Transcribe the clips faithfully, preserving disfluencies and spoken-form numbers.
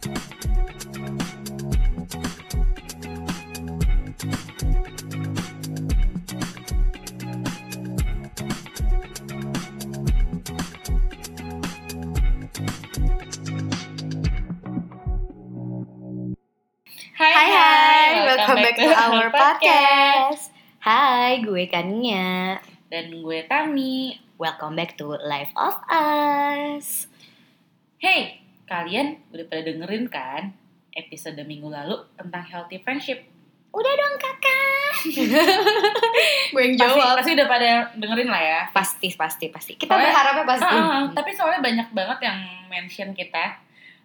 Hai Hai hai, welcome back to our podcast. Hai, gue Kania. Dan gue Tami. Welcome back to Life of Us. Hey, kalian udah pada dengerin kan episode minggu lalu tentang healthy friendship? Udah dong kakak. Gue yang Pasti, jawab. pasti udah pada dengerin lah ya. Pasti, pasti, pasti. Kita Soalnya- berharapnya pasti. Ah, ah, tapi soalnya banyak banget yang mention kita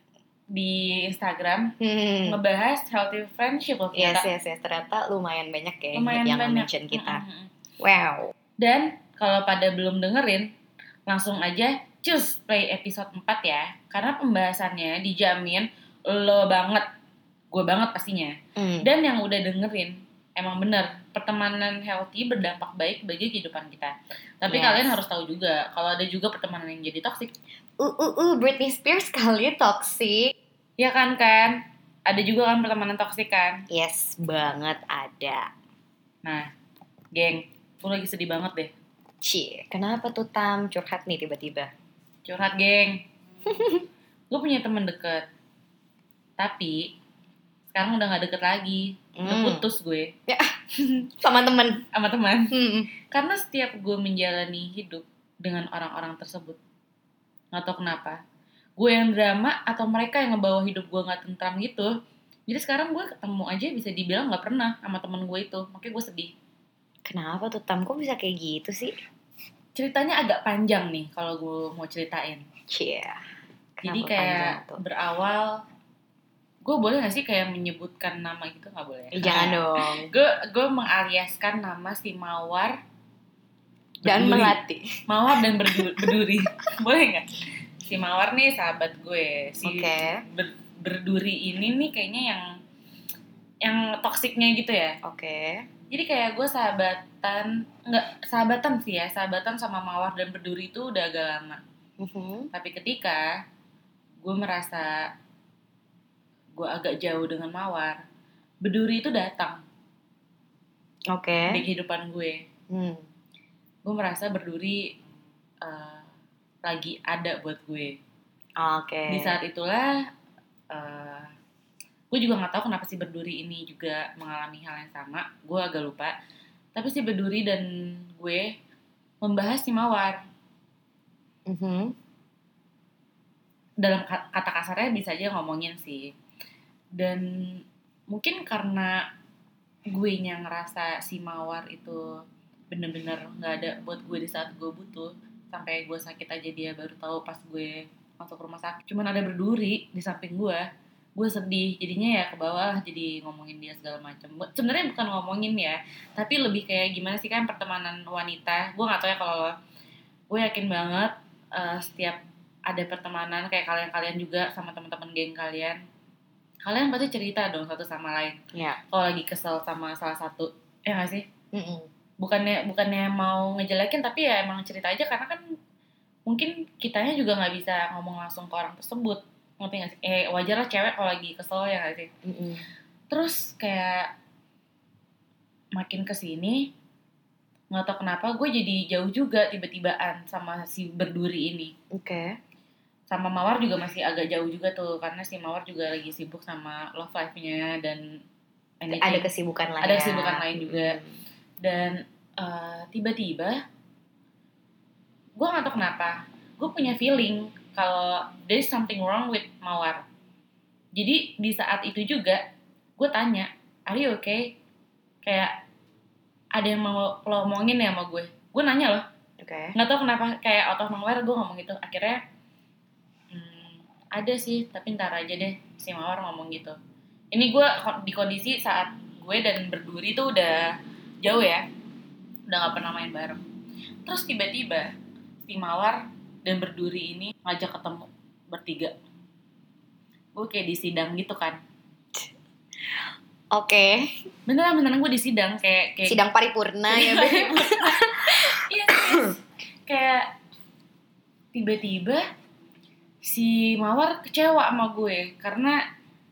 di Instagram Hmm. ngebahas healthy friendship loh Yes, ternyata. yes, yes. Ternyata lumayan banyak ya Lumayan yang banyak. mention kita. Mm, mm, mm. Wow. Dan kalau pada belum dengerin, langsung aja cus play episode empat ya. Karena pembahasannya dijamin lo banget, gue banget pastinya. Hmm. Dan yang udah dengerin, emang bener, pertemanan healthy berdampak baik bagi kehidupan kita. Tapi Yes. kalian harus tahu juga, kalau ada juga pertemanan yang jadi toksik. Uh, uh, uh, Britney Spears kali toxic. Ya kan, kan? Ada juga kan pertemanan toksik kan? Yes, banget ada. Nah, geng, gue lagi sedih banget deh. Cie, kenapa tuh Tam curhat nih tiba-tiba? Curhat, geng. Gue punya temen deket. Tapi, sekarang udah gak deket lagi. Udah Hmm. putus gue Sama temen. sama teman. Hmm. Karena setiap gue menjalani hidup dengan orang-orang tersebut, gak tau kenapa, gue yang drama atau mereka yang ngebawa hidup gue gak tentram gitu. Jadi sekarang gue ketemu aja bisa dibilang gak pernah sama temen gue itu. Makanya gue sedih. Kenapa tuh Tam? Kok bisa kayak gitu sih? Ceritanya agak panjang nih kalau gue mau ceritain. Cie. Jadi Kenapa kayak panjang tuh? berawal, gue boleh gak sih kayak menyebutkan nama gitu? Gak boleh. Eh, jangan dong. Gue gue mengaliaskan nama si Mawar Dan Berduri. melati. Mawar dan berdu- berduri. Boleh nggak? Si Mawar nih sahabat gue. Si Oke. ber- berduri ini nih kayaknya yang yang toksiknya gitu ya. Oke. Jadi kayak gue sahabatan, nggak sahabatan sih ya, sahabatan sama Mawar dan berduri itu udah agak lama. Mhm. Tapi ketika gue merasa gue agak jauh dengan Mawar, berduri itu datang Oke. di kehidupan gue. Hmm. Gue merasa berduri uh, lagi ada buat gue. Oke. Di saat itulah uh, gue juga nggak tahu kenapa si berduri ini juga mengalami hal yang sama. Gue agak lupa. Tapi si berduri dan gue membahas si Mawar. Mhm. Dalam ka- kata kasarnya bisa aja ngomongin sih. Dan mungkin karena gue nya ngerasa si Mawar itu bener-bener nggak ada buat gue di saat gue butuh, sampai gue sakit aja dia baru tahu pas gue masuk rumah sakit. Cuman ada berduri di samping gue, gue sedih. Jadinya ya ke bawah jadi ngomongin dia segala macam. Sebenarnya bukan ngomongin ya, tapi lebih kayak gimana sih kan pertemanan wanita. Gue nggak tahu ya kalau lo. Gue yakin banget uh, setiap ada pertemanan kayak kalian-kalian juga sama teman-teman geng kalian, kalian pasti cerita dong satu sama lain. Ya. Kalau lagi kesel sama salah satu, ya nggak sih? Mhm. bukannya bukannya mau ngejelekin, tapi ya emang cerita aja karena kan mungkin kitanya juga nggak bisa ngomong langsung ke orang tersebut, ngerti nggak sih? Eh wajar lah cewek kalau lagi kesel, ya nggak sih? Mhm. Terus kayak makin kesini nggak tau kenapa gue jadi jauh juga tiba-tibaan sama si berduri ini. Oke. Sama Mawar juga masih agak jauh juga tuh, karena si Mawar juga lagi sibuk sama love life-nya dan anything. Ada kesibukan lain. Ada kesibukan lain juga. Mhm. Dan uh, tiba-tiba gue gak tau kenapa gue punya feeling kalau there is something wrong with Mawar. Jadi di saat itu juga gue tanya, are you okay? Kayak ada yang mau lo omongin ya sama gue. Gue nanya loh, Oke. gak tau kenapa kayak out of nowhere gue ngomong gitu. Akhirnya hmm, ada sih, tapi ntar aja deh si Mawar ngomong gitu. Ini gue di kondisi saat gue dan berduri tuh udah jauh ya, udah gak pernah main bareng. Terus tiba-tiba si Mawar dan berduri ini ngajak ketemu bertiga. Gue kayak di sidang gitu kan. Oke. Beneran beneran gue di sidang kayak kayak Sidang paripurna ya, Beb. Iya serius. Kayak tiba-tiba si Mawar kecewa sama gue karena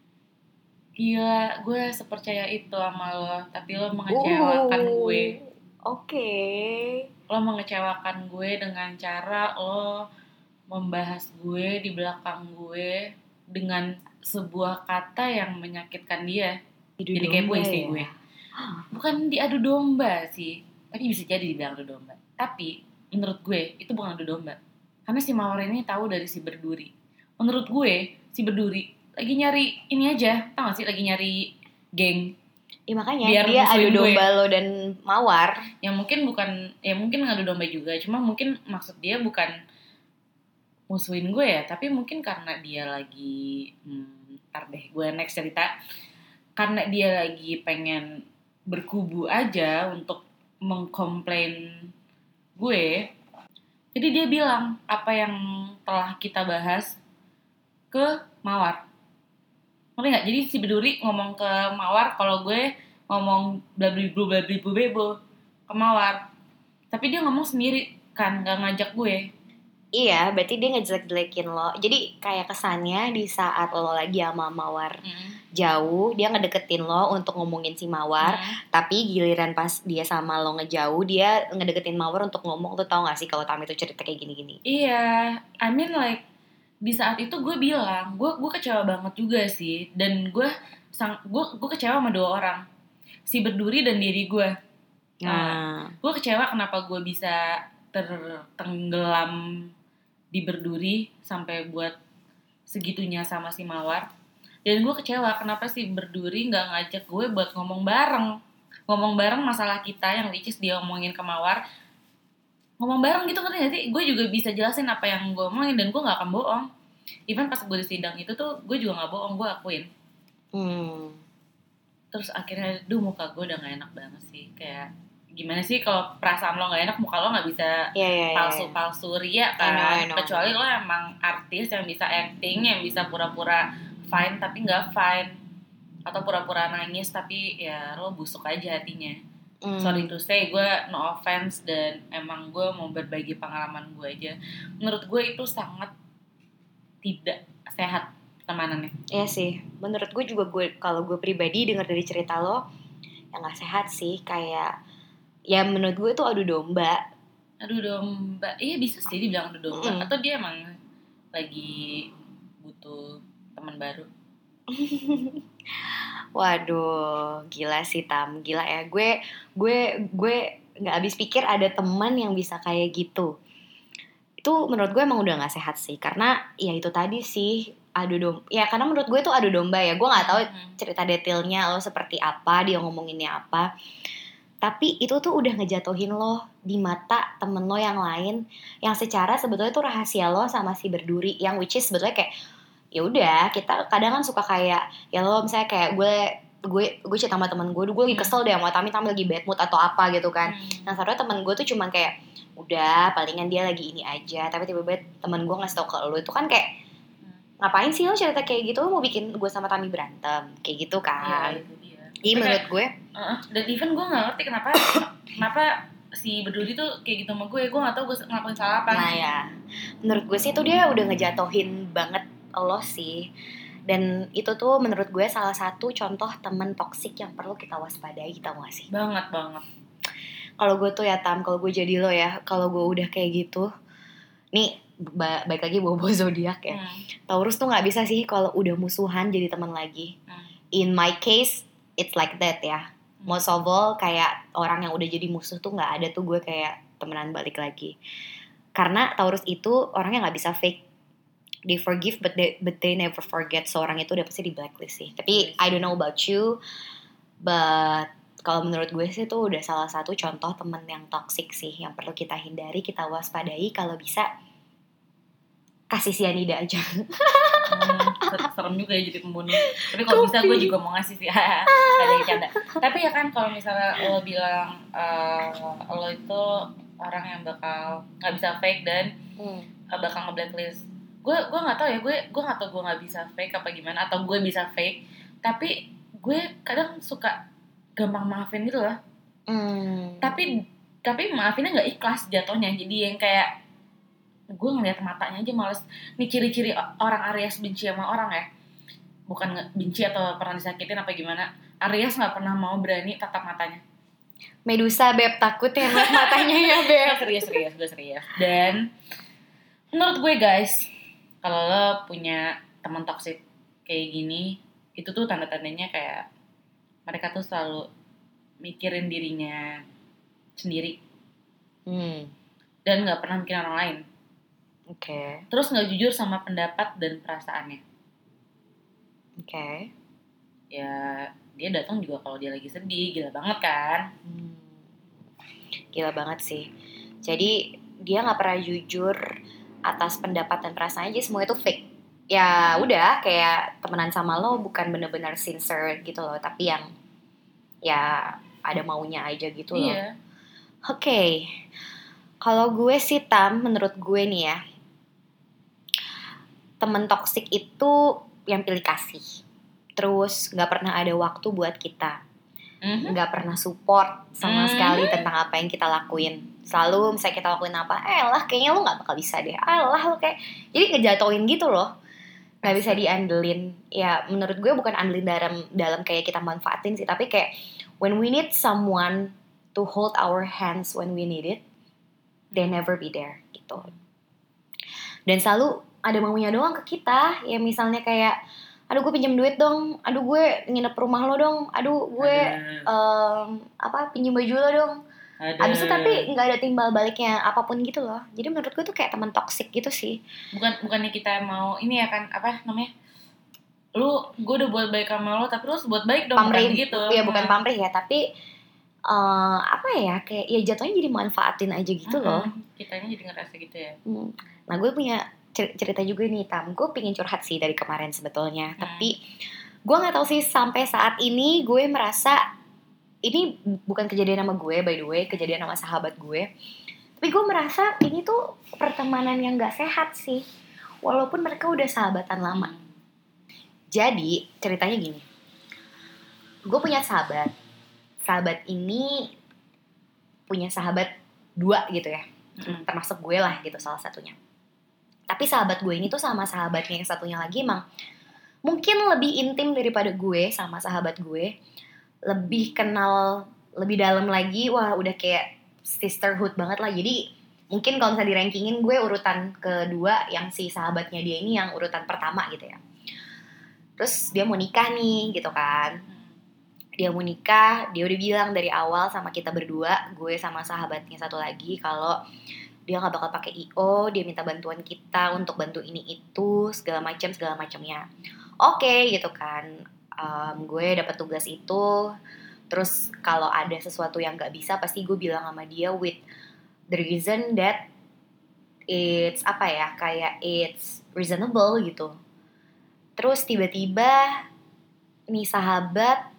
gila gue sepercaya itu sama lo, tapi lo mengecewakan Uh, gue. Oke. Lo mengecewakan gue dengan cara lo membahas gue di belakang gue dengan sebuah kata yang menyakitkan dia. Diadu Jadi kayak domba puisi ya? gue. Bukan diadu domba sih, tapi bisa jadi dibilang adu domba. Tapi menurut gue itu bukan adu domba. Karena si Mawar ini tahu dari si Berduri. Menurut gue si Berduri lagi nyari ini aja, tau gak sih, lagi nyari geng. Iya makanya Biar dia adu musuhin gue. domba lo dan Mawar. Yang mungkin bukan, ya mungkin ngadu domba juga, cuma mungkin maksud dia bukan musuhin gue ya, tapi mungkin karena dia lagi, hmm, ntar deh gue next cerita, karena dia lagi pengen berkubu aja untuk mengkomplain gue, jadi dia bilang apa yang telah kita bahas ke Mawar. Ngerti gak? Jadi si Berduri ngomong ke Mawar kalau gue ngomong blabliblu blabliblu bebo ke Mawar. Tapi dia ngomong sendiri kan, gak ngajak gue. Iya, berarti dia ngejelek-jelekin lo. Jadi kayak kesannya di saat lo lagi sama Mawar Mm. jauh, dia ngedeketin lo untuk ngomongin si Mawar. Mm. Tapi giliran pas dia sama lo ngejauh, dia ngedeketin Mawar untuk ngomong. Lo tau gak sih kalau Tam itu cerita kayak gini-gini? Iya, I mean like di saat itu gue bilang, gue gue kecewa banget juga sih, dan gue sang gue gue kecewa sama dua orang, si Berduri dan diri gue. Nah, gue kecewa kenapa gue bisa tertenggelam di Berduri sampai buat segitunya sama si Mawar, dan gue kecewa kenapa si Berduri nggak ngajak gue buat ngomong bareng, ngomong bareng masalah kita yang which is dia omongin ke Mawar. Ngomong bareng gitu, ngerti gak sih? Gue juga bisa jelasin apa yang gue omongin dan gue gak akan bohong. Even pas gue di sidang itu tuh gue juga gak bohong, gue akuin. Hmm. Terus akhirnya, duh muka gue udah gak enak banget sih. Kayak gimana sih kalau perasaan lo gak enak, muka lo gak bisa yeah, yeah, yeah. palsu-palsu ria kan. I know, I know. Kecuali lo emang artis yang bisa acting, yang bisa pura-pura fine tapi gak fine. Atau pura-pura nangis tapi ya lo busuk aja hatinya. Mm. Sorry to say, gue no offense dan emang gue mau berbagi pengalaman gue aja. Menurut gue itu sangat tidak sehat temanannya. Iya sih, menurut gue juga gue kalau gue pribadi dengar dari cerita lo, ya nggak sehat sih. Kayak ya menurut gue itu adu domba. Adu domba, iya bisa sih dibilang adu domba. Mm. Atau dia emang lagi butuh teman baru. Waduh, gila sih Tam, gila ya. Gue gue gue nggak habis pikir ada teman yang bisa kayak gitu. Itu menurut gue emang udah nggak sehat sih, karena ya itu tadi sih adu domba. Ya karena menurut gue itu adu domba ya. Gue nggak tahu hmm. cerita detailnya lo seperti apa, dia ngomonginnya apa. Tapi itu tuh udah ngejatuhin lo di mata temen lo yang lain, yang secara sebetulnya tuh rahasia lo sama si Berduri, yang which is sebetulnya kayak ya udah, kita kadang kan suka kayak ya lo misalnya kayak gue gue gue cerita sama teman gue, gue lagi kesel deh sama Tami, Tami lagi bad mood atau apa gitu kan. Hmm. Nah sebenarnya teman gue tuh cuman kayak udah palingan dia lagi ini aja, tapi tiba-tiba teman gue ngasih tau ke lo, itu kan kayak hmm. ngapain sih lo cerita kayak gitu, lo mau bikin gue sama Tami berantem kayak gitu kan. Iya, itu dia. Iya menurut gue. Uh, dan even gue nggak ngerti kenapa kenapa si Berduri tuh kayak gitu sama gue, gue nggak tahu gue ngelakuin salah apa. Nah ya, menurut gue sih tuh dia udah ngejatuhin banget lo sih. Dan itu tuh menurut gue salah satu contoh teman toksik yang perlu kita waspadai, kita mau sih. Banget banget. Kalau gue tuh ya Tam, kalau gue jadi lo ya, kalau gue udah kayak gitu, nih ba- baik lagi bawa-bawa zodiak ya. Hmm. Taurus tuh nggak bisa sih kalau udah musuhan jadi teman lagi. Hmm. In my case, it's like that ya. Hmm. Most of all kayak orang yang udah jadi musuh tuh nggak ada tuh gue kayak temenan balik lagi. Karena Taurus itu orangnya nggak bisa fake. They forgive but they, but they never forget. So orang itu udah pasti di blacklist sih. Tapi I don't know about you, but kalau menurut gue sih itu udah salah satu contoh temen yang toxic sih, yang perlu kita hindari, kita waspadai. Kalau bisa kasih sianida aja. hmm, serem juga ya jadi pembunuh. Tapi kalau bisa gue juga mau ngasih sih. Ada yang canda. Tapi ya kan kalau misalnya lo bilang uh, lo itu orang yang bakal nggak bisa fake dan hmm. uh, bakal nge-blacklist. Gue gue nggak tahu ya, gue gue nggak tahu gue nggak bisa fake apa gimana, atau gue bisa fake tapi gue kadang suka gampang maafin gitu loh. Hmm. Tapi tapi maafinnya nggak ikhlas jatuhnya, jadi yang kayak gue ngeliat matanya aja males. Nih ciri-ciri orang Aries benci sama orang ya, bukan benci atau pernah disakitin apa gimana. Aries nggak pernah mau berani tatap matanya. Medusa beb, takut ya ngeliat matanya ya beb. Serius serius gue serius. Dan menurut gue guys, kalau lo punya teman toksik kayak gini, itu tuh tanda-tandanya kayak mereka tuh selalu mikirin dirinya sendiri hmm. dan nggak pernah mikirin orang lain. Oke. Okay. Terus nggak jujur sama pendapat dan perasaannya. Oke. Okay. Ya dia datang juga kalau dia lagi sedih, gila banget kan? Hmm. Gila banget sih. Jadi dia nggak pernah jujur atas pendapat dan perasaan aja, semua itu fake. Ya udah kayak temenan sama lo bukan benar-benar sincere gitu loh, tapi yang ya ada maunya aja gitu loh. Iya. Oke. Okay. Kalau gue sih Tam, menurut gue nih ya, temen toksik itu yang pilih kasih. Terus nggak pernah ada waktu buat kita. Mm-hmm. Nggak pernah support sama mm-hmm. sekali tentang apa yang kita lakuin. Selalu misalnya kita lakuin apa, eh lah kayaknya lo nggak bakal bisa deh, ah lah lo kayak, jadi ngejatuhin gitu loh, nggak bisa diandelin. Ya menurut gue bukan andelin dalam dalam kayak kita manfaatin sih, tapi kayak when we need someone to hold our hands when we need it, they never be there gitu. Dan selalu ada maunya doang ke kita. Ya misalnya kayak, aduh gue pinjam duit dong, aduh gue nginep rumah lo dong, aduh gue um, apa pinjam baju lo dong. Ada. Abis itu tapi nggak ada timbal baliknya apapun gitu loh. Jadi menurut gue tuh kayak teman toksik gitu sih. Bukan bukannya kita mau ini ya kan, apa namanya, lu gue udah buat baik sama lo tapi lu buat baik dong, pamrih gitu. Iya bukan pamrih ya, tapi uh, apa ya kayak ya jatuhnya jadi manfaatin aja gitu uh-huh. loh. Kitanya jadi ngerasa gitu ya. Hmm. Nah gue punya cerita juga nih Tam. Gue pengen curhat sih dari kemarin sebetulnya, hmm. tapi gue nggak tahu sih sampai saat ini gue merasa ini bukan kejadian sama gue, by the way, kejadian sama sahabat gue. Tapi gue merasa ini tuh pertemanan yang gak sehat sih, walaupun mereka udah sahabatan lama. Hmm. Jadi ceritanya gini, gue punya sahabat. Sahabat ini punya sahabat dua gitu ya, hmm. termasuk gue lah gitu salah satunya. Tapi sahabat gue ini tuh sama sahabatnya yang satunya lagi emang mungkin lebih intim daripada gue sama sahabat gue. Lebih kenal, lebih dalam lagi. Wah udah kayak sisterhood banget lah. Jadi mungkin kalau misalnya di-rankingin gue urutan kedua, yang si sahabatnya dia ini yang urutan pertama gitu ya. Terus dia mau nikah nih gitu kan. Dia mau nikah, dia udah bilang dari awal sama kita berdua, gue sama sahabatnya satu lagi, kalau dia gak bakal pakai I O, dia minta bantuan kita untuk bantu ini itu, segala macam segala macamnya. Oke gitu kan. Um, gue dapat tugas itu, terus kalau ada sesuatu yang nggak bisa pasti gue bilang sama dia with the reason that it's apa ya kayak it's reasonable gitu. Terus tiba-tiba nih sahabat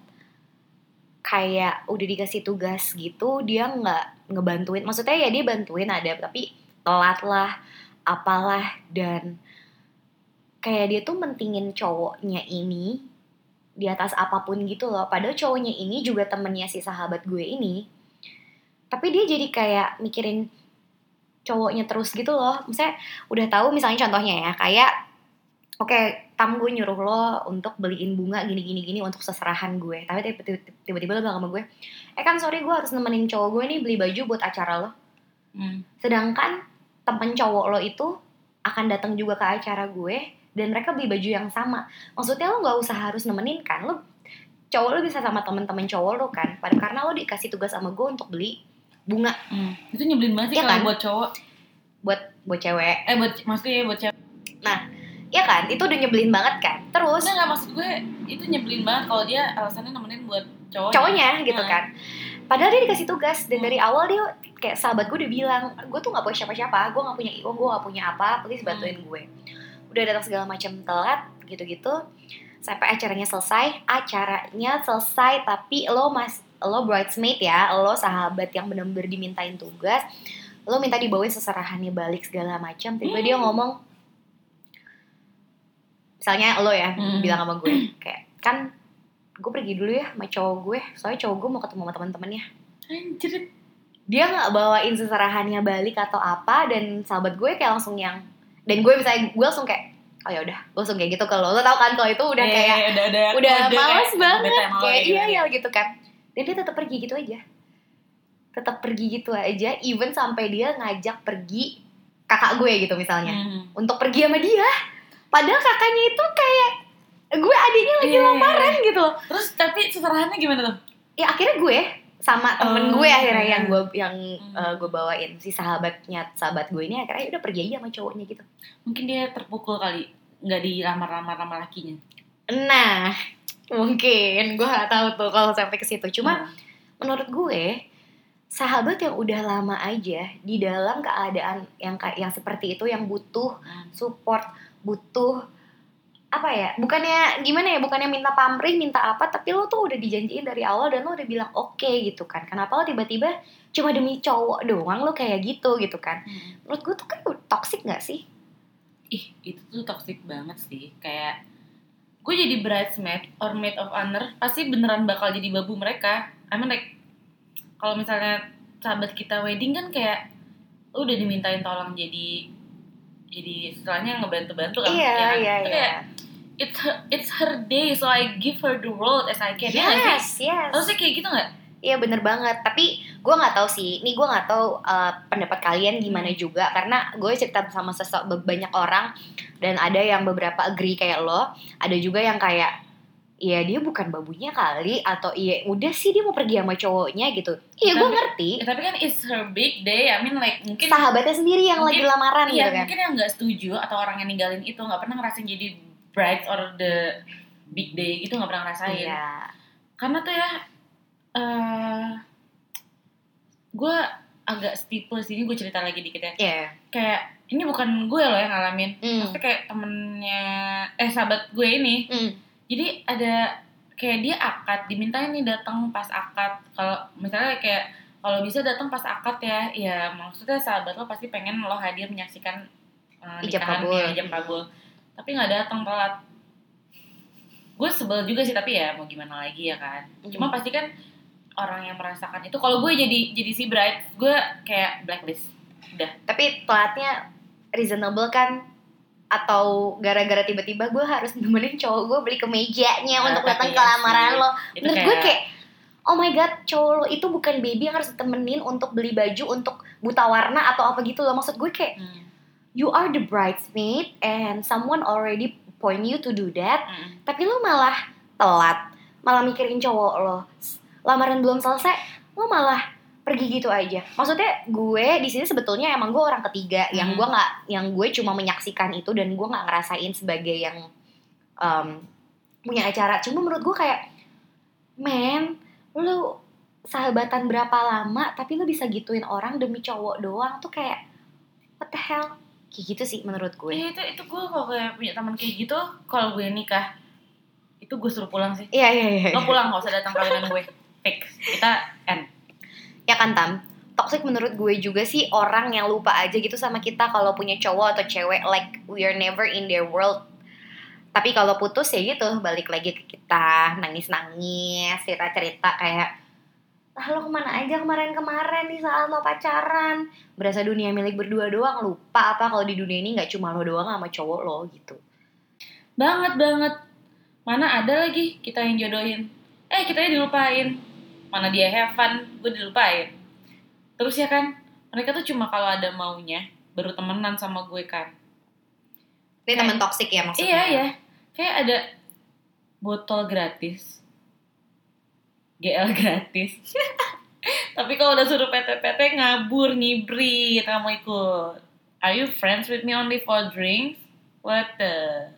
kayak udah dikasih tugas gitu dia nggak ngebantuin, maksudnya ya dia bantuin ada tapi telat lah apalah, dan kayak dia tuh mentingin cowoknya ini di atas apapun gitu loh. Padahal cowoknya ini juga temennya si sahabat gue ini. Tapi dia jadi kayak mikirin cowoknya terus gitu loh. Misalnya udah tahu misalnya contohnya ya, kayak oke, okay, Tam gue nyuruh lo untuk beliin bunga gini-gini-gini untuk seserahan gue. Tapi tiba-tiba lo bilang sama gue, eh kan sorry gue harus nemenin cowok gue nih beli baju buat acara lo. Hmm. Sedangkan temen cowok lo itu akan datang juga ke acara gue dan mereka beli baju yang sama. Maksudnya lo gak usah harus nemenin kan. Lo cowok lo bisa sama temen-temen cowok lo kan. Padahal karena lo dikasih tugas sama gue untuk beli bunga. Hmm. Itu nyebelin banget sih ya kalau kan? Buat cowok. Buat buat cewek. Eh buat maksudnya buat cewek. Nah, ya kan? Itu udah nyebelin banget kan. Terus Enggak, enggak maksud gue itu nyebelin banget kalau dia alasannya nemenin buat cowoknya. Cowoknya gitu nah. kan. Padahal dia dikasih tugas dan hmm. dari awal dia kayak sahabat gue udah bilang, gue tuh gak punya siapa-siapa, gue gak punya I O, gue gak punya apa, please bantuin hmm. gue. Udah datang segala macam telat gitu-gitu sampai acaranya selesai. Acaranya selesai tapi lo mas lo bridesmaid ya, lo sahabat yang benar-benar dimintain tugas, lo minta dibawain seserahannya balik segala macam. Tiba-tiba hmm. dia ngomong, misalnya lo ya hmm. bilang sama gue kayak, kan gue pergi dulu ya sama cowok gue, soalnya cowok gue mau ketemu sama teman-temannya. Anjir. dia nggak bawain seserahannya balik atau apa, dan sahabat gue kayak langsung yang, dan gue misalnya gue langsung kayak oh ya udah, gue langsung kayak gitu ke lo, lo tau kan kalau itu udah Eh, kayak udah udah, udah kode males kayak banget bete sama lo kayak gitu iya kan. ya gitu kan, dan dia tetap pergi gitu aja, tetap pergi gitu aja, even sampai dia ngajak pergi kakak gue gitu misalnya, Hmm. untuk pergi sama dia, padahal kakaknya itu kayak gue adiknya lagi Iya. lamaran gitu loh. Terus tapi seserahannya gimana tuh? Ya akhirnya gue sama temen Oh, gue akhirnya iya. yang gue yang Hmm. uh, gue bawain si sahabatnya sahabat gue ini akhirnya udah pergi aja sama cowoknya gitu. Mungkin dia terpukul kali, nggak dilamar-lamar sama lakinya. Nah mungkin gue nggak tahu tuh kalau sampai ke situ. Cuma Hmm. menurut gue sahabat yang udah lama aja di dalam keadaan yang kayak yang seperti itu, yang butuh Hmm. support, butuh apa ya, bukannya gimana ya, bukannya minta pamrih, minta apa, tapi lo tuh udah dijanjiin dari awal dan lo udah bilang oke okay, gitu kan. Kenapa lo tiba-tiba cuma demi cowok doang lo kayak gitu gitu kan. Hmm. Menurut gue tuh kan toxic gak sih? Ih, itu tuh toxic banget sih. Kayak gue jadi bridesmaid or maid of honor, pasti beneran bakal jadi babu mereka. I mean like, kalau misalnya sahabat kita wedding kan kayak lu udah dimintain tolong jadi jadi istilahnya ngebantu-bantu kan. Iya, ya kan? iya, Itu iya. kayak, It, it's her day, so I give her the world as I can. Ya nggak sih? Yes, yes. Harusnya kayak gitu nggak? Iya bener banget. Tapi gue nggak tahu sih. Ini gue nggak tahu uh, pendapat kalian gimana Hmm. juga. Karena gue cerita sama sesok banyak orang dan ada yang beberapa agree kayak lo. Ada juga yang kayak, iya dia bukan babunya kali, atau iya udah sih dia mau pergi sama cowoknya gitu. Iya gue Tapi- ngerti. Ya, tapi kan it's her big day. I mean like mungkin Sahabatnya sendiri yang mungkin- lagi lamaran iya, gitu kan. mungkin yang nggak setuju atau orang yang ninggalin itu nggak pernah ngerasain jadi bride or the big day gitu, nggak pernah ngerasain. Iya. Karena tuh ya, uh, gue agak setipe sini, gue cerita lagi dikit ya. Iya. Kayak ini bukan gue loh yang ngalamin, Hmm. maksudnya kayak temennya, eh sahabat gue ini. Hmm. Jadi ada kayak dia akad, dimintain nih datang pas akad. Kalau misalnya kayak kalau bisa datang pas akad ya, ya maksudnya sahabat lo pasti pengen lo hadir menyaksikan uh, Ijab nikahannya, kabul. ijab kabul. Tapi nggak datang, telat. Gue sebel juga sih, tapi ya mau gimana lagi ya kan. Cuma Hmm. pasti kan orang yang merasakan itu. Kalau gue jadi jadi si bride, gue kayak blacklist. Udah. Tapi telatnya reasonable kan? Atau gara-gara tiba-tiba gue harus nemenin cowok gue beli kemejanya Nah, untuk tapi datang iya ke lamaran sih. lo. Itu Menurut gue kayak oh my god, cowok lo itu bukan baby yang harus temenin untuk beli baju untuk buta warna atau apa gitu loh. Maksud gue kayak Hmm. you are the bridesmaid and someone already point you to do that, Hmm. tapi lo malah telat, malah mikirin cowok lo. Lamaran belum selesai, lo malah pergi gitu aja. Maksudnya gue di sini sebetulnya emang gue orang ketiga, Hmm. yang gue nggak, yang gue cuma menyaksikan itu dan gue nggak ngerasain sebagai yang um, punya acara. Cuma menurut gue kayak, man, lu sahabatan berapa lama tapi lu bisa gituin orang demi cowok doang tuh kayak what the hell, kayak gitu sih menurut gue. Eh, itu itu gue kalau kayak punya teman kayak gitu, kalau gue nikah itu gue suruh pulang sih. Iya iya iya. Lo pulang, gak usah datang kawinan gue. Fix, kita end. Ya kan Tam, toxic menurut gue juga sih orang yang lupa aja gitu sama kita kalau punya cowok atau cewek, like we are never in their world. Tapi kalau putus ya gitu, balik lagi ke kita, nangis-nangis, cerita-cerita kayak ah lo kemana aja kemarin-kemarin nih saat lo pacaran. Berasa dunia milik berdua doang, lupa apa kalau di dunia ini gak cuma lo doang sama cowok lo gitu. Banget banget. Mana ada lagi kita yang jodohin. Eh kita dilupain. Mana dia have fun, gue dilupain. Terus ya kan, mereka tuh cuma kalau ada maunya baru temenan sama gue kan. Ini Kayak- teman toksik ya maksudnya. Iya ya, kayak ada botol gratis, G L gratis. Tapi kalau udah suruh P T P T ngabur, ngibrit, nggak mau ikut. Are you friends with me only for drinks? What the?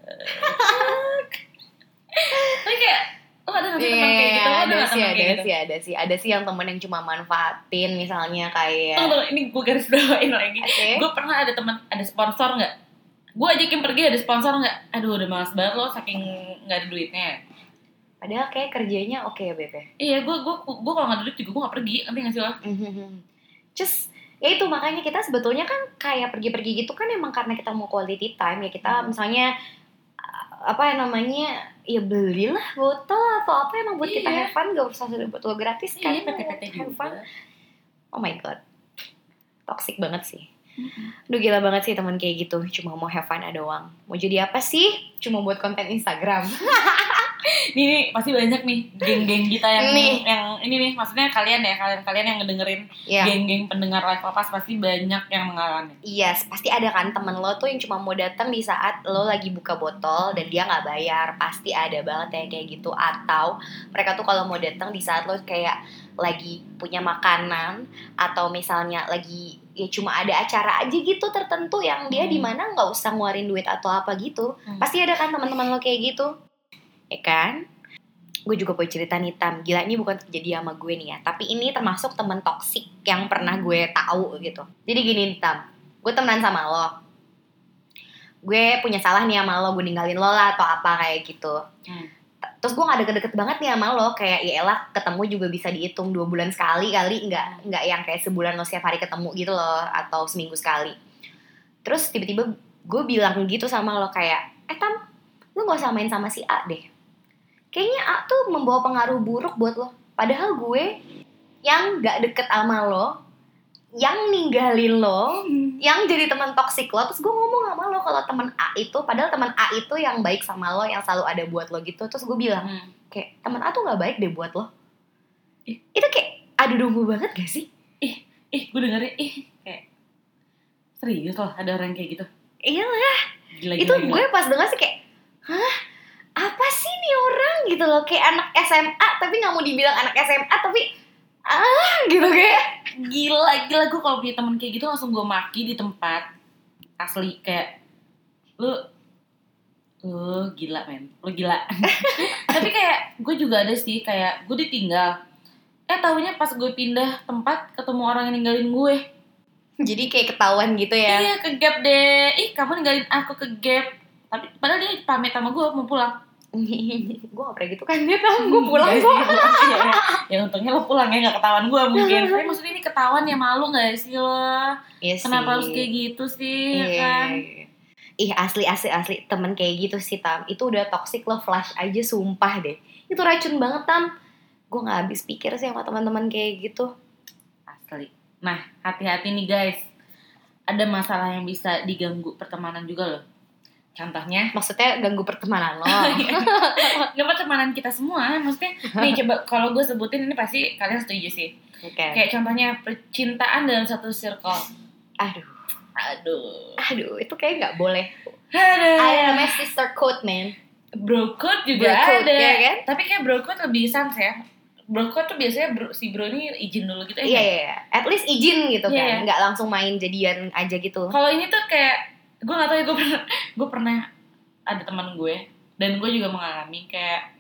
Tapi kayak lo ada nggak sih teman kayak gitu? Lo Iya, ada ada nggak sih, teman ada kayak gitu? sih, ada sih, ada sih yang temen yang cuma manfaatin, misalnya kayak. Tunggu, tunggu, ini gue garis bawain lagi. Oke. Gue pernah ada teman, ada sponsor nggak? Gue ajakin pergi ada sponsor nggak? Aduh udah malas banget lo saking nggak ada duitnya. Padahal kayak kerjanya oke ya Bebe. Iya, gue gue gue kalau nggak ada duit juga gue nggak pergi, nanti nggak sih lo? Just ya itu makanya kita sebetulnya kan kayak pergi-pergi gitu kan emang karena kita mau quality time ya, kita Hmm. misalnya apa namanya ya belilah botol atau apa emang buat kita Iya. have fun, gak usah ada botol gratis kan. Iya, P T P T Have fun. juga. Oh my god, toxic banget sih. Mm-mm. Aduh gila banget sih teman kayak gitu. Cuma mau have fun doang. Mau jadi apa sih? Cuma buat konten Instagram. Nih, nih pasti banyak nih geng-geng kita yang Nih. yang ini nih, maksudnya kalian ya, kalian-kalian yang ngedengerin Iya. geng-geng pendengar Live Lapas pasti banyak yang mengalami. Iya, yes, pasti ada kan temen lo tuh yang cuma mau datang di saat lo lagi buka botol dan dia nggak bayar. Pasti ada banget ya kayak gitu. Atau mereka tuh kalau mau datang di saat lo kayak lagi punya makanan atau misalnya lagi ya cuma ada acara aja gitu tertentu yang dia Hmm. di mana nggak usah ngeluarin duit atau apa gitu. Hmm. Pasti ada kan teman-teman lo kayak gitu. Ya kan? Gue juga punya cerita nih Tam. Gila, ini bukan terjadi sama gue nih ya, tapi ini termasuk temen toksik yang pernah gue tahu gitu. Jadi gini nih Tam, gue temenan sama lo, gue punya salah nih sama lo, gue ninggalin lo lah atau apa kayak gitu. Hmm. Terus gue gak deket-deket banget nih sama lo, kayak ya elah ketemu juga bisa dihitung dua bulan sekali kali, nggak nggak yang kayak sebulan lo setiap hari ketemu gitu loh, atau seminggu sekali. Terus tiba-tiba gue bilang gitu sama lo kayak, eh Tam, lu gak usah main sama si A deh. Kayaknya A tuh membawa pengaruh buruk buat lo. Padahal gue yang gak deket sama lo, yang ninggalin lo, Hmm. yang jadi teman toksik lo. Terus gue ngomong sama lo kalau teman A itu, padahal teman A itu yang baik sama lo, yang selalu ada buat lo gitu. Terus gue bilang, Hmm. kayak teman A tuh gak baik deh buat lo. Ih. Itu kayak adu domba banget gak sih? Ih, ih gue dengerin, ih kayak serius loh ada orang kayak gitu. Iya lah. Gila, Itu gila, gila. gue pas denger sih kayak, hah? Apa sih nih orang gitu loh, kayak anak S M A tapi nggak mau dibilang anak S M A tapi ah gitu kayak Gila, gila gue kalau punya temen kayak gitu langsung gue maki di tempat asli, kayak lu lu gila men, lu gila. Tapi kayak gue juga ada sih, kayak gue ditinggal, eh taunya pas gue pindah tempat ketemu orang yang ninggalin gue. jadi kayak ketahuan gitu ya. Iya, ke gap deh, ih kamu ninggalin aku ke gap. Tapi padahal dia pamit sama gue mau pulang. Gue gak pernah gitu kan, dia tau gue pulang Iya kok. sih, pulang. Iya, iya. Ya untungnya lo pulang ya, gak ketahuan gue mungkin. Tapi maksudnya ini ketahuan ya, malu gak sih lo? Iya Kenapa sih. harus kayak gitu sih, ya Iya. kan? Ih asli asli asli temen kayak gitu sih Tam. Itu udah toxic lo, flash aja sumpah deh. Itu racun banget Tam. Gue gak habis pikir sih sama teman-teman kayak gitu. Asli. Nah, hati-hati nih guys. Ada masalah yang bisa diganggu pertemanan juga loh. Contohnya, Maksudnya ganggu pertemanan lo. gak pertemanan kita semua. Maksudnya, nih coba kalau gue sebutin ini pasti kalian setuju sih. Oke. Kayak contohnya percintaan dalam satu circle. Aduh. Aduh. Aduh, itu kayak gak boleh. Aduh. Ada namanya sister code, man. Bro code juga Bro code, ada. ya kan? Tapi kayak bro code lebih sans ya. Bro code tuh biasanya bro, si bro ini izin dulu gitu ya. Iya, iya, iya. At least izin gitu Iya, kan. Nggak langsung main jadian aja gitu. Kalau ini tuh kayak gue nggak tahu ya, gue pernah gue pernah ada teman gue dan gue juga mengalami kayak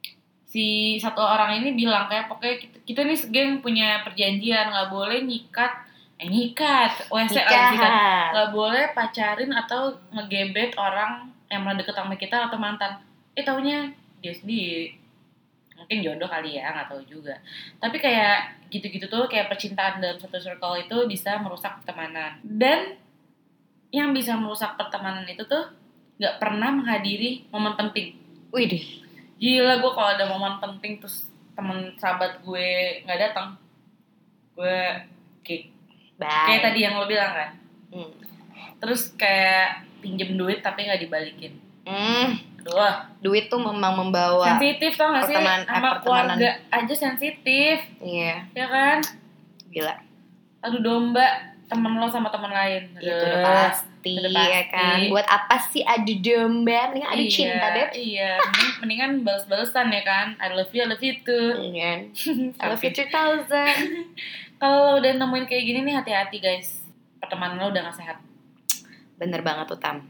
si satu orang ini bilang kayak pokoknya kita, kita nih segeng punya perjanjian nggak boleh nyikat eh nyikat W C lagi kan, nggak boleh pacarin atau ngegebet orang yang pernah deket sama kita atau mantan. Eh taunya dia sendiri mungkin jodoh kali ya, nggak tahu juga. Tapi kayak gitu-gitu tuh kayak percintaan dalam satu circle itu bisa merusak pertemanan. Dan yang bisa merusak pertemanan itu tuh nggak pernah menghadiri momen penting. Wih deh. Gila, gue kalau ada momen penting terus temen sahabat gue nggak datang, gue kick. Bye. Kayak tadi yang lo bilang kan. Hmm. Terus kayak pinjem duit tapi nggak dibalikin. Hmm. Aduh, Duit tuh memang membawa. sensitif tau gak sih? pertemanan- Sama eh, pertemanan. keluarga aja sensitif, Iya. ya kan? Gila. Adu domba temen lo sama temen lain. Itu udah Aduh. pasti, udah ya pasti. kan. Buat apa sih adu domba? Mendingan adu Iya, cinta, Beb. Iya, mending- mendingan balas-balasan ya kan. I love you, I love you too. Iya. I love you two thousand. Kalau lo udah nemuin kayak gini nih, hati-hati guys. Pertemanan lo udah gak sehat. Bener banget tuh Tam.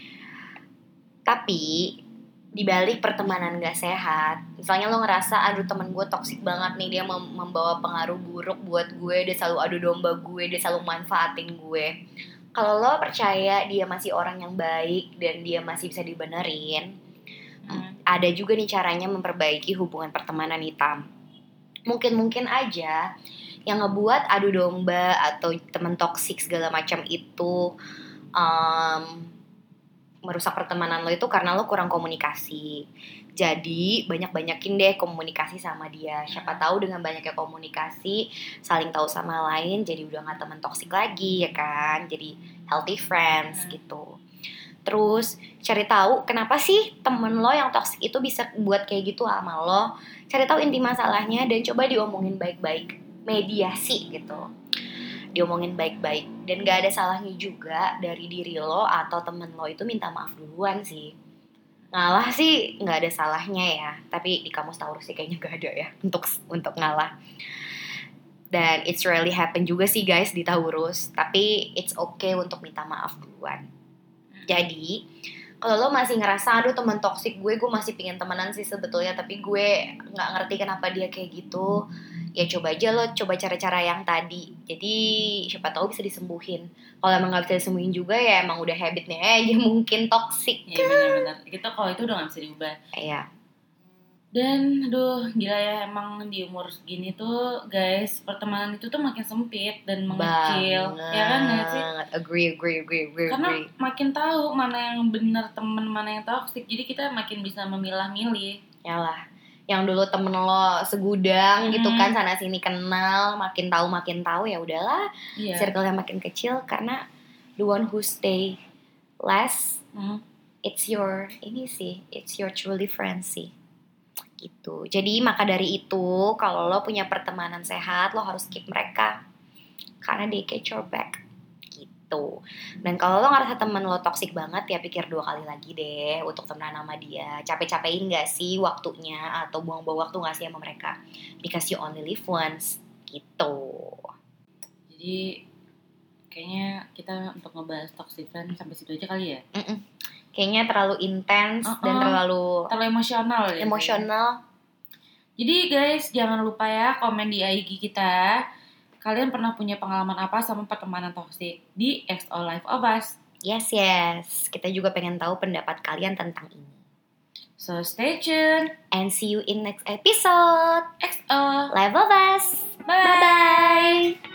Tapi dibalik pertemanan gak sehat, misalnya lo ngerasa aduh temen gue toksik banget nih, dia mem- membawa pengaruh buruk buat gue, dia selalu adu domba gue, dia selalu manfaatin gue. Kalau lo percaya dia masih orang yang baik dan dia masih bisa dibenerin, Hmm. ada juga nih caranya memperbaiki hubungan pertemanan hitam. Mungkin-mungkin aja yang ngebuat adu domba atau temen toksik segala macam itu um, merusak pertemanan lo itu karena lo kurang komunikasi. Jadi banyak-banyakin deh komunikasi sama dia. Siapa tahu dengan banyaknya komunikasi, saling tahu sama lain, jadi udah gak teman toksik lagi ya kan. Jadi healthy friends gitu. Terus cari tahu kenapa sih temen lo yang toksik itu bisa buat kayak gitu sama lo. Cari tahu inti masalahnya dan coba diomongin baik-baik. Mediasi gitu. Diomongin baik-baik. Dan gak ada salahnya juga dari diri lo atau temen lo itu minta maaf duluan sih. Ngalah sih gak ada salahnya ya. Tapi di kamus Taurus sih kayaknya gak ada ya Untuk untuk ngalah. Dan it's really happen juga sih guys di Taurus. Tapi it's okay untuk minta maaf duluan. Jadi kalau lo masih ngerasa aduh teman toksik gue, gue masih pingin temenan sih sebetulnya, tapi gue gak ngerti kenapa dia kayak gitu, ya coba aja lo coba cara-cara yang tadi. Jadi siapa tahu bisa disembuhin. Kalau emang gak bisa disembuhin juga ya emang udah habitnya aja mungkin toksik. Iya benar-benar. Kita kalau itu udah gak bisa diubah. Iya. Dan aduh gila ya, emang di umur segini tuh guys, pertemanan itu tuh makin sempit dan mengecil. Banget. Ya kan gak sih? Agree, agree, agree, agree. Karena agree. makin tahu mana yang benar temen, mana yang toksik. Jadi kita makin bisa memilah-milih. Yalah. Yang dulu temen lo segudang Hmm. gitu kan, sana sini kenal, makin tahu makin tahu ya udahlah. Iya. Circle-nya makin kecil karena the one who stay last, Hmm. it's your ini sih, it's your truly friend sih. Gitu. Jadi maka dari itu kalau lo punya pertemanan sehat, lo harus keep mereka karena they get your back gitu. Dan kalau lo ngerasa temen lo toksik banget, ya pikir dua kali lagi deh untuk temenan sama dia. Capek-capekin gak sih waktunya atau buang-buang waktu gak sih sama mereka, because you only live once gitu. Jadi kayaknya kita untuk ngebahas toxic friend sampai situ aja kali ya. Mm-mm. Kayaknya terlalu intens Uh-uh. dan terlalu terlalu emosional ya. emosional. Jadi guys, jangan lupa ya komen di I G kita. Kalian pernah punya pengalaman apa sama pertemanan toksik di X O Life of Us? Yes, yes. Kita juga pengen tahu pendapat kalian tentang ini. So stay tuned. And see you in next episode. X O. Life of Us. Bye. Bye-bye.